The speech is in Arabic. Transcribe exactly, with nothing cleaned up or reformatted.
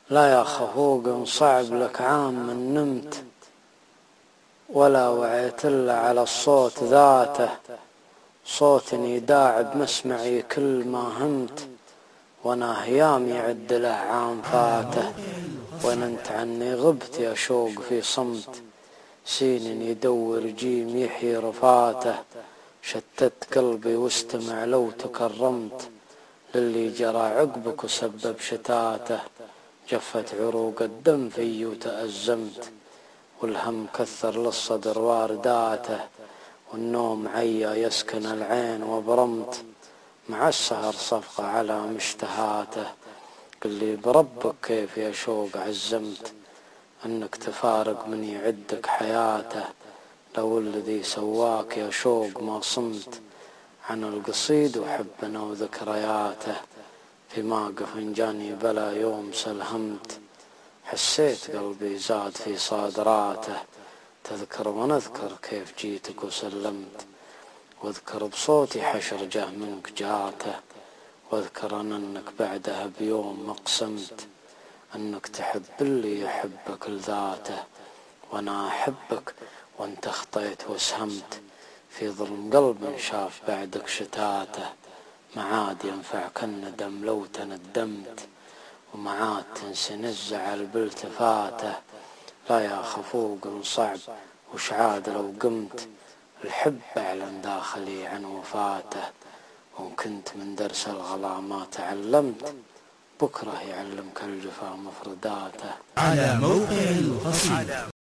لا يا خفوق صعب لك عام من نمت، ولا وعيت إلا على الصوت ذاته، صوت يداعب مسمعي كل ما همت، وانا هيام يعد له عام فاته. وان انت عني غبت يا شوق في صمت، سين يدور جيم يحيي رفاته، شتت قلبي واستمع لو تكرمت، للي جرى عقبك وسبب شتاته. جفت عروق الدم في وتأزمت، والهم كثر للصدر وارداته، والنوم عيا يسكن العين وبرمت، مع السهر صفقة على مشتهاته. قل لي بربك كيف يا شوق عزمت، انك تفارق من يعدك حياته، لو الذي سواك يا شوق ما صمت، عن القصيد وحبنا وذكرياته. في موقف جاني بلا يوم سلهمت، حسيت قلبي زاد في صادراته، تذكر ونذكر كيف جيتك وسلمت، واذكر بصوتي حشر جه منك جاته، واذكر أن انك بعدها بيوم اقسمت، انك تحب اللي يحبك لذاته، وانا احبك وانت خطيت وسهمت، في ظلم قلب شاف بعدك شتاته. معاد ينفعك الندم لو تندمت، ومعاد تنسن الزعل بالتفاته. لا يا خفوق صعب وش عاد لو قمت، الحب اعلن داخلي عن وفاته، وان كنت من درس الغلا ما تعلمت، بكره يعلمك الجفا مفرداته. على موقع القصيدة.